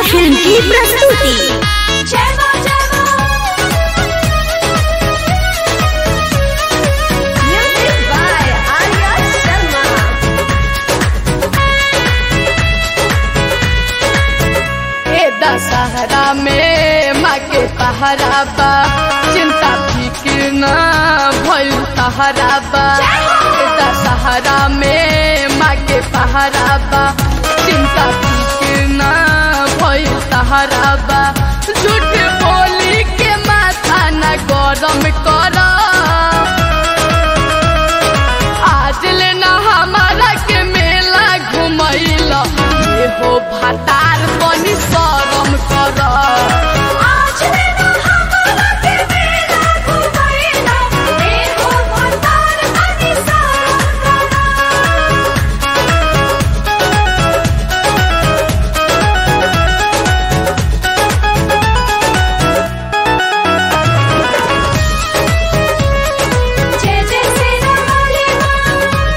Film की प्रस्तुति। दशहरा में माँ के पहरा बा, चिंता फिक्र न भइल तहरा बा। दशहरा में माँ के पहरा बा, चिंता फिक्र न भइल तहरा बा। झूठ बोली के माथा न गरम कर, आज लेना हमारा के मेला घुमैल। ये हो भतार बनी शरम कर, आज लेना हमारा के मेला घुमैल। ये हो भतार बनी शरम कर। जय जय सेना वाली माँ,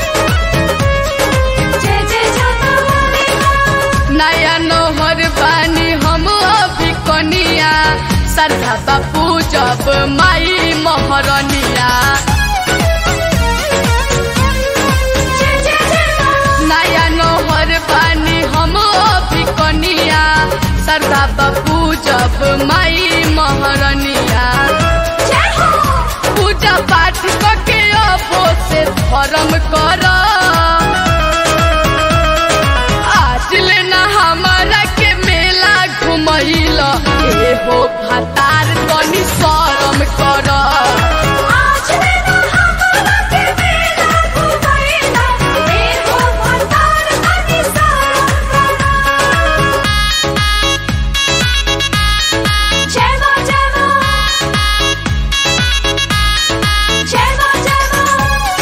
जय जय जाता वाली माँ। नया नोहर बानी हम अभी कनिया, श्रद्धा बापू जब माई महरनिया। जय जय जय माँ। नया नोहर बानी हम अभी कनिया, श्रद्धा बापू जब माई महरनिया। जय हो। पूजा पाठ करके अबो से धर्म कर, आज लेना हमारा के मेला घुमैल। ए हो भतार तनी शरम कर, आज लेना हमारा के मेला घुमैल। ये हो भतार बनी शरम कर। जय माँ जय माँ, जय माँ जय माँ।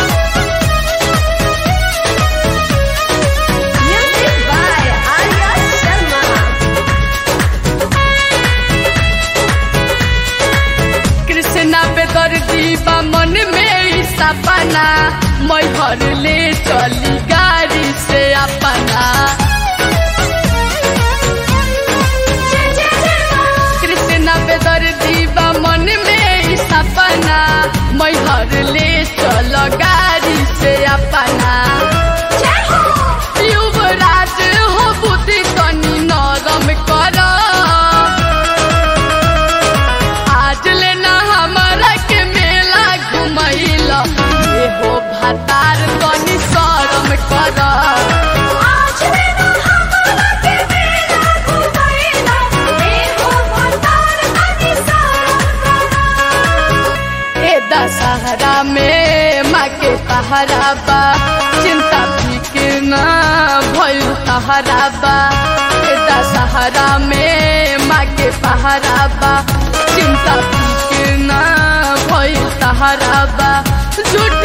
Music by Arya Sharma. कृष्णा बेदर्दी बा मन में ई सपना, मैहर ले चली गाड़ी से अपना। जय जय जय माँ। कृष्णा बेदर्दी बा मन में ई सपना, मैहर ले चल गाड़ी से अपना। जय हो। युवराज हो बुद्धि तनी नरम कर, आज लेना हमारा के मेला घुमैल। ये हो भतार तनी शरम कर, आज लेना हमारा के मेला घुमैल। ये हो भतार बनी शरम कर। ए दशहरा में माँ के पहरा बा, चिंता फिक्र न भइल तहरा बा। ए दशहरा में माँ के पहरा बा, चिंता फिक्र न भइल तहरा बा। झूठ